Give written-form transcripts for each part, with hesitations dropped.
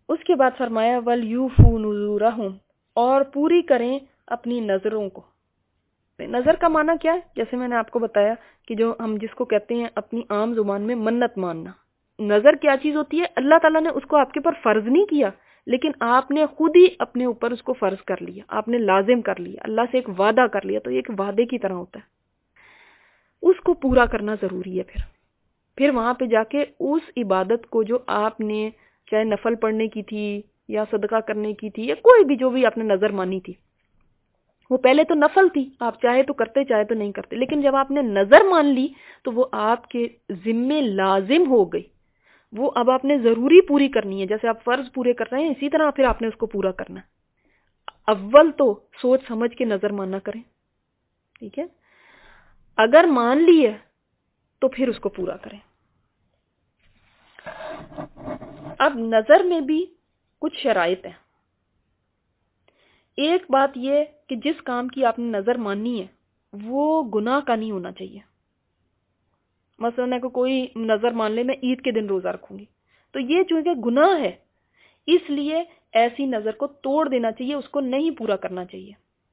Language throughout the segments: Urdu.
اس کے بعد فرمایا وَلْيُوفُوا نُذُورَهُمْ، اور پوری کریں اپنی نظروں کو. نظر کا معنی کیا ہے؟ جیسے میں نے آپ کو بتایا کہ جو ہم جس کو کہتے ہیں اپنی عام زبان میں منت ماننا. نظر کیا چیز ہوتی ہے؟ اللہ تعالیٰ نے اس کو آپ کے پر فرض نہیں کیا، لیکن آپ نے خود ہی اپنے اوپر اس کو فرض کر لیا، آپ نے لازم کر لیا، اللہ سے ایک وعدہ کر لیا، تو یہ ایک وعدے کی طرح ہوتا ہے. اس کو پورا کرنا ضروری ہے. پھر وہاں پہ جا کے اس عبادت کو جو آپ نے چاہے نفل پڑھنے کی تھی یا صدقہ کرنے کی تھی یا کوئی بھی جو بھی آپ نے نظر مانی تھی، وہ پہلے تو نفل تھی، آپ چاہے تو کرتے چاہے تو نہیں کرتے، لیکن جب آپ نے نظر مان لی تو وہ آپ کے ذمے لازم ہو گئی. وہ اب آپ نے ضروری پوری کرنی ہے. جیسے آپ فرض پورے کر رہے ہیں، اسی طرح پھر آپ نے اس کو پورا کرنا ہے. اول تو سوچ سمجھ کے نظر ماننا کریں، ٹھیک ہے؟ اگر مان لی ہے تو پھر اس کو پورا کریں. اب نظر میں بھی کچھ شرائط ہیں. ایک بات یہ کہ جس کام کی آپ نے نظر مانی ہے وہ گناہ کا نہیں ہونا چاہیے. مثلا کہ کوئی نظر مان لے میں عید کے دن روزہ رکھوں گی، تو یہ چونکہ گناہ ہے اس لیے ایسی نظر کو توڑ دینا چاہیے، اس کو نہیں پورا کرنا چاہیے.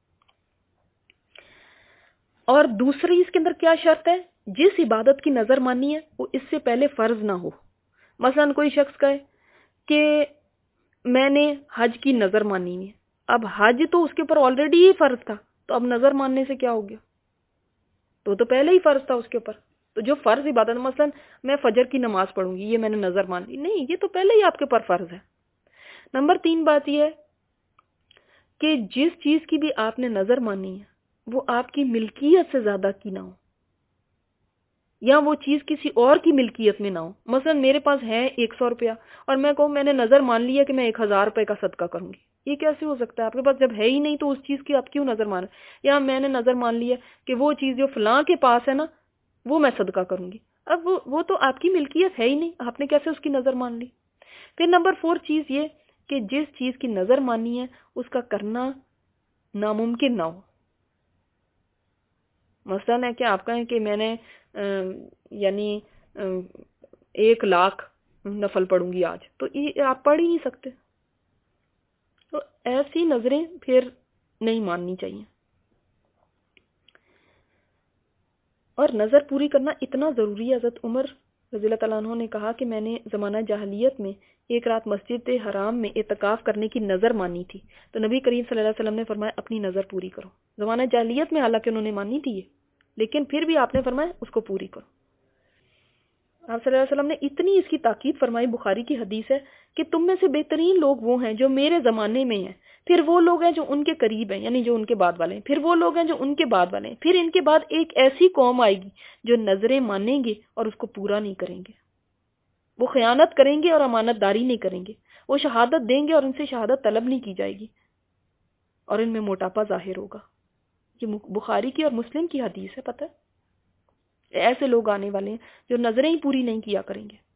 اور دوسری اس کے اندر کیا شرط ہے؟ جس عبادت کی نظر مانی ہے وہ اس سے پہلے فرض نہ ہو. مثلا کوئی شخص کہے کہ میں نے حج کی نظر مانی ہے، اب حج تو اس کے اوپر آلریڈی ہی فرض تھا، تو اب نظر ماننے سے کیا ہو گیا؟ تو پہلے ہی فرض تھا اس کے اوپر. تو جو فرض عبادت، مثلا میں فجر کی نماز پڑھوں گی، یہ میں نے نظر مان لی، نہیں، یہ تو پہلے ہی آپ کے اوپر فرض ہے. نمبر 3 بات یہ ہے کہ جس چیز کی بھی آپ نے نظر مانی ہے وہ آپ کی ملکیت سے زیادہ کی نہ ہو، یا وہ چیز کسی اور کی ملکیت میں نہ ہو. مثلا میرے پاس ہے 100 روپیہ اور میں کہوں میں نے نظر مان لیا کہ میں 1000 روپے کا صدقہ کروں گی. یہ کیسے ہو سکتا ہے؟ آپ کے پاس جب ہے ہی نہیں تو اس چیز کی آپ کیوں نظر مان؟ یا میں نے نظر مان لیا کہ وہ چیز جو فلاں کے پاس ہے نا وہ میں صدقہ کروں گی. اب وہ تو آپ کی ملکیت ہے ہی نہیں، آپ نے کیسے اس کی نظر مان لی؟ پھر نمبر 4 چیز یہ کہ جس چیز کی نظر مانی ہے اس کا کرنا ناممکن نہ ہو. مثلا ہے کہ آپ کہیں کہ میں نے یعنی 1,00,000 نفل پڑھوں گی آج، تو یہ آپ پڑھ ہی نہیں سکتے. تو ایسی نظریں پھر نہیں ماننی چاہیے. اور نظر پوری کرنا اتنا ضروری ہے. حضرت عمر رضی اللہ تعالیٰ عنہ نے کہا کہ میں نے زمانہ جاہلیت میں ایک رات مسجد حرام میں اعتکاف کرنے کی نظر مانی تھی، تو نبی کریم صلی اللہ علیہ وسلم نے فرمایا اپنی نظر پوری کرو. زمانہ جاہلیت میں حالانکہ انہوں نے مانی تھی یہ، لیکن پھر بھی آپ نے فرمایا اس کو پوری کرو. آپ صلی اللہ علیہ وسلم نے اتنی اس کی تاکید فرمائی، بخاری کی حدیث ہے کہ تم میں سے بہترین لوگ وہ ہیں جو میرے زمانے میں ہیں، پھر وہ لوگ ہیں جو ان کے قریب ہیں یعنی جو ان کے بعد والے ہیں، پھر وہ لوگ ہیں جو ان کے بعد والے ہیں، پھر ان کے بعد ایک ایسی قوم آئے گی جو نظریں مانیں گے اور اس کو پورا نہیں کریں گے. وہ خیانت کریں گے اور امانت داری نہیں کریں گے. وہ شہادت دیں گے اور ان سے شہادت طلب نہیں کی جائے گی، اور ان میں موٹاپا ظاہر ہوگا. یہ بخاری کی اور مسلم کی حدیث ہے. پتہ ہے ایسے لوگ آنے والے ہیں جو نظریں ہی پوری نہیں کیا کریں گے.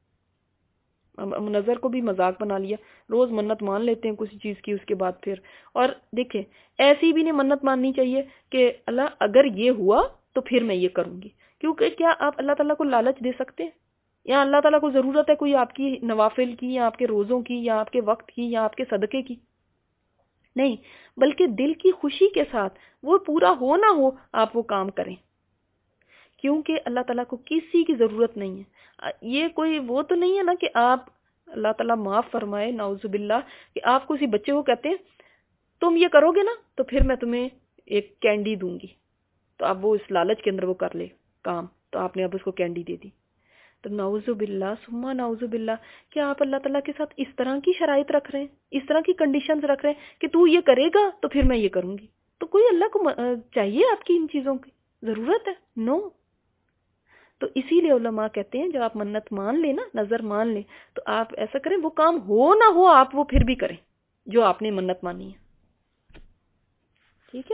نظر کو بھی مذاق بنا لیا، روز منت مان لیتے ہیں کسی چیز کی، اس کے بعد پھر اور دیکھیں ایسی بھی نہیں منت ماننی چاہیے کہ اللہ اگر یہ ہوا تو پھر میں یہ کروں گی. کیونکہ کیا آپ اللہ تعالیٰ کو لالچ دے سکتے ہیں؟ یا اللہ تعالیٰ کو ضرورت ہے کوئی آپ کی نوافل کی یا آپ کے روزوں کی یا آپ کے وقت کی یا آپ کے صدقے کی؟ نہیں، بلکہ دل کی خوشی کے ساتھ وہ پورا ہو نہ ہو آپ وہ کام کریں، کیونکہ اللہ تعالیٰ کو کسی کی ضرورت نہیں ہے. یہ کوئی وہ تو نہیں ہے نا کہ آپ اللہ تعالیٰ معاف فرمائے نعوذ باللہ کہ آپ کو اسی بچے کو کہتے ہیں تم یہ کرو گے نا تو پھر میں تمہیں ایک کینڈی دوں گی، تو اب وہ اس لالچ کے اندر وہ کر لے کام، تو آپ نے اب اس کو کینڈی دے دی. تو نعوذ باللہ ثم نعوذ باللہ، کیا آپ اللہ تعالیٰ کے ساتھ اس طرح کی شرائط رکھ رہے ہیں، اس طرح کی کنڈیشنز رکھ رہے ہیں کہ تو یہ کرے گا تو پھر میں یہ کروں گی؟ تو کوئی اللہ کو چاہیے آپ کی ان چیزوں کی ضرورت ہے؟ نو. تو اسی لیے علماء کہتے ہیں جب آپ منت مان لیں نا، نظر مان لیں، تو آپ ایسا کریں وہ کام ہو نہ ہو آپ وہ پھر بھی کریں جو آپ نے منت مانی ہے. ٹھیک ہے؟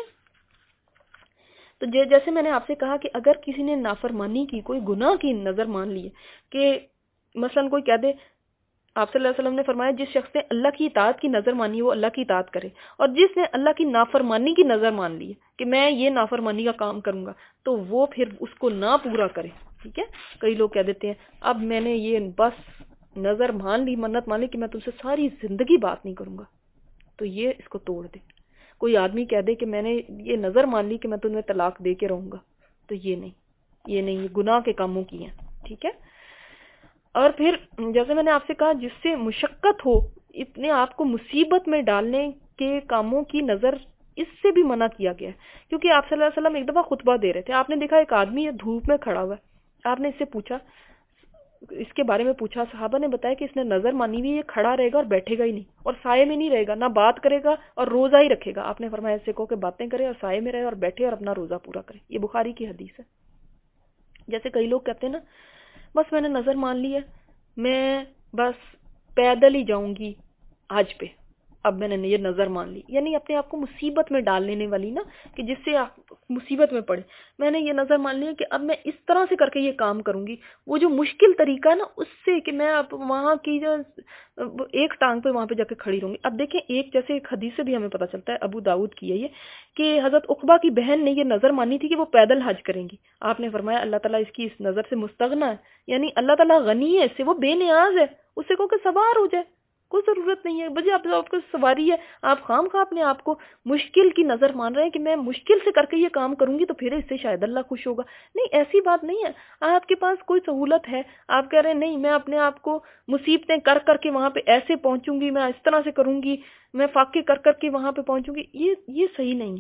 تو جیسے میں نے آپ سے کہا کہ اگر کسی نے نافرمانی کی، کوئی گناہ کی نظر مان لی ہے کہ مثلا کوئی کہہ دے، آپ صلی اللہ علیہ وسلم نے فرمایا جس شخص نے اللہ کی اطاعت کی نظر مانی وہ اللہ کی اطاعت کرے، اور جس نے اللہ کی نافرمانی کی نظر مان لی ہے کہ میں یہ نافرمانی کا کام کروں گا تو وہ پھر اس کو نہ پورا کرے. ٹھیک ہے؟ کئی لوگ کہہ دیتے ہیں اب میں نے یہ بس نظر مان لی، منت مان لی کہ میں تم سے ساری زندگی بات نہیں کروں گا، تو یہ اس کو توڑ دے۔ کوئی آدمی کہہ دے کہ میں نے یہ نظر مان لی کہ میں تمہیں طلاق دے کے رہوں گا، تو یہ نہیں، یہ گناہ کے کاموں کی ہیں، ٹھیک ہے۔ اور پھر جیسے میں نے آپ سے کہا، جس سے مشقت ہو، اپنے آپ کو مصیبت میں ڈالنے کے کاموں کی نظر اس سے بھی منع کیا گیا ہے، کیونکہ آپ صلی اللہ علیہ وسلم ایک دفعہ خطبہ دے رہے تھے، آپ نے دیکھا ایک آدمی دھوپ میں کھڑا ہوا ہے، آپ نے اس سے پوچھا، اس کے بارے میں پوچھا، صحابہ نے بتایا کہ اس نے نظر مانی ہوئی، یہ کھڑا رہے گا اور بیٹھے گا ہی نہیں، اور سائے میں نہیں رہے گا، نہ بات کرے گا اور روزہ ہی رکھے گا۔ آپ نے فرمایا ایسے کو کہ باتیں کرے اور سائے میں رہے اور بیٹھے اور اپنا روزہ پورا کرے۔ یہ بخاری کی حدیث ہے۔ جیسے کئی لوگ کہتے ہیں نا، بس میں نے نظر مان لی ہے، میں بس پیدل ہی جاؤں گی حج پہ، اب میں نے یہ نظر مان لی، یعنی اپنے آپ کو مصیبت میں ڈال لینے والی نا، کہ جس سے آپ مصیبت میں پڑے۔ میں نے یہ نظر مان لی ہے کہ اب میں اس طرح سے کر کے یہ کام کروں گی، وہ جو مشکل طریقہ ہے نا، اس سے کہ میں اب وہاں کی جو ایک ٹانگ پہ وہاں پہ جا کے کھڑی رہوں گی۔ اب دیکھیں، ایک جیسے ایک حدیث سے بھی ہمیں پتہ چلتا ہے، ابو داؤد کی ہے یہ، کہ حضرت عقبہ کی بہن نے یہ نظر مانی تھی کہ وہ پیدل حج کریں گی۔ آپ نے فرمایا اللہ تعالیٰ اس کی اس نظر سے مستغنا ہے، یعنی اللہ تعالیٰ غنی ہے اس سے، وہ بے نیاز ہے، اس سے کہو کہ سوار ہو جائے، کوئی ضرورت نہیں ہے، بجے آپ کو سواری ہے، آپ خام خواہ اپنے آپ کو مشکل کی نظر مان رہے ہیں کہ میں مشکل سے کر کے یہ کام کروں گی تو پھر اس سے شاید اللہ خوش ہوگا۔ نہیں، ایسی بات نہیں ہے۔ آپ کے پاس کوئی سہولت ہے، آپ کہہ رہے ہیں نہیں میں اپنے آپ کو مصیبتیں کر کر کے وہاں پہ ایسے پہنچوں گی، میں اس طرح سے کروں گی، میں فاقے کر کر کے وہاں پہ پہنچوں گی، یہ صحیح نہیں ہے۔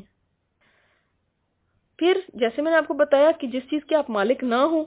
پھر جیسے میں نے آپ کو بتایا کہ جس چیز کے آپ مالک نہ ہوں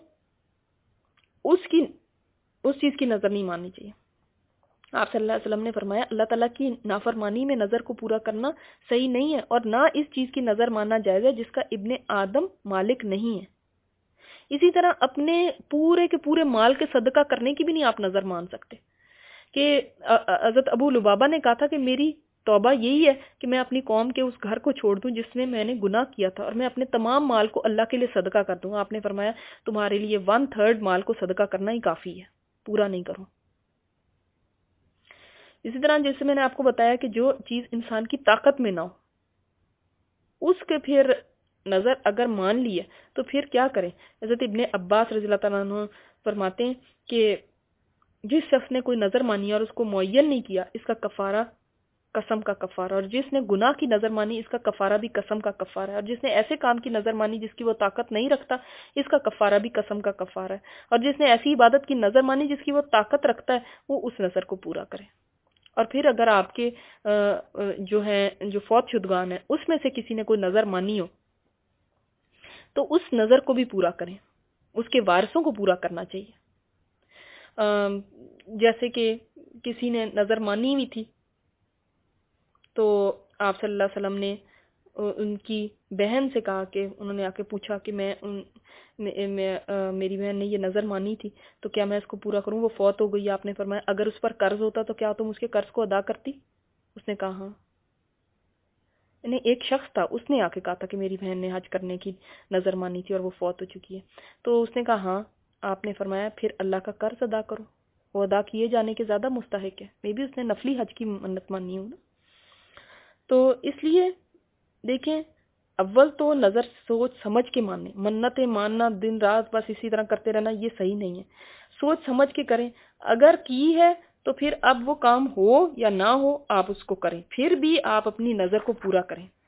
اس چیز کی نظر نہیں ماننی چاہیے۔ آپ صلی اللہ علیہ وسلم نے فرمایا اللہ تعالیٰ کی نافرمانی میں نظر کو پورا کرنا صحیح نہیں ہے، اور نہ اس چیز کی نظر ماننا جائز ہے جس کا ابن آدم مالک نہیں ہے۔ اسی طرح اپنے پورے کے پورے مال کے صدقہ کرنے کی بھی نہیں آپ نظر مان سکتے، کہ حضرت ابو لبابہ نے کہا تھا کہ میری توبہ یہی ہے کہ میں اپنی قوم کے اس گھر کو چھوڑ دوں جس میں نے گناہ کیا تھا، اور میں اپنے تمام مال کو اللہ کے لیے صدقہ کر دوں۔ آپ نے فرمایا تمہارے لیے 1/3 مال کو صدقہ کرنا ہی کافی ہے، پورا نہیں کرو۔ اسی طرح جیسے میں نے آپ کو بتایا کہ جو چیز انسان کی طاقت میں نہ ہو، اس کے پھر نظر اگر مان لی ہے تو پھر کیا کریں۔ حضرت ابن عباس رضی اللہ تعالیٰ عنہ فرماتے ہیں کہ جس شخص نے کوئی نظر مانی اور اس کو معین نہیں کیا، اس کا کفارہ قسم کا کفارہ، اور جس نے گناہ کی نظر مانی اس کا کفارہ بھی قسم کا کفارہ ہے، اور جس نے ایسے کام کی نظر مانی جس کی وہ طاقت نہیں رکھتا اس کا کفارہ بھی قسم کا کفارہ ہے، اور جس نے ایسی عبادت کی نظر مانی جس کی وہ طاقت رکھتا ہے وہ اس نظر کو پورا کرے۔ اور پھر اگر آپ کے جو فوت شدگان ہیں اس میں سے کسی نے کوئی نظر مانی ہو تو اس نظر کو بھی پورا کریں، اس کے وارثوں کو پورا کرنا چاہیے۔ جیسے کہ کسی نے نظر مانی ہوئی تھی تو آپ صلی اللہ علیہ وسلم نے ان کی بہن سے کہا کہ انہوں نے آ کے پوچھا کہ میری بہن نے یہ نظر مانی تھی تو کیا میں اس کو پورا کروں، وہ فوت ہو گئی۔ آپ نے فرمایا اگر اس پر قرض ہوتا تو کیا تم اس کے قرض کو ادا کرتی؟ اس نے کہا ہاں۔ یعنی ایک شخص تھا، اس نے آ کے کہا تھا کہ میری بہن نے حج کرنے کی نظر مانی تھی اور وہ فوت ہو چکی ہے، تو اس نے کہا ہاں۔ آپ نے فرمایا پھر اللہ کا قرض ادا کرو، وہ ادا کیے جانے کے زیادہ مستحق ہے، میں بھی اس نے نفلی حج کی منت مانی ہوں نا۔ تو اس لیے دیکھیں، اول تو نظر سوچ سمجھ کے ماننے، منتیں ماننا دن رات بس اسی طرح کرتے رہنا یہ صحیح نہیں ہے، سوچ سمجھ کے کریں۔ اگر کی ہے تو پھر اب وہ کام ہو یا نہ ہو آپ اس کو کریں، پھر بھی آپ اپنی نظر کو پورا کریں۔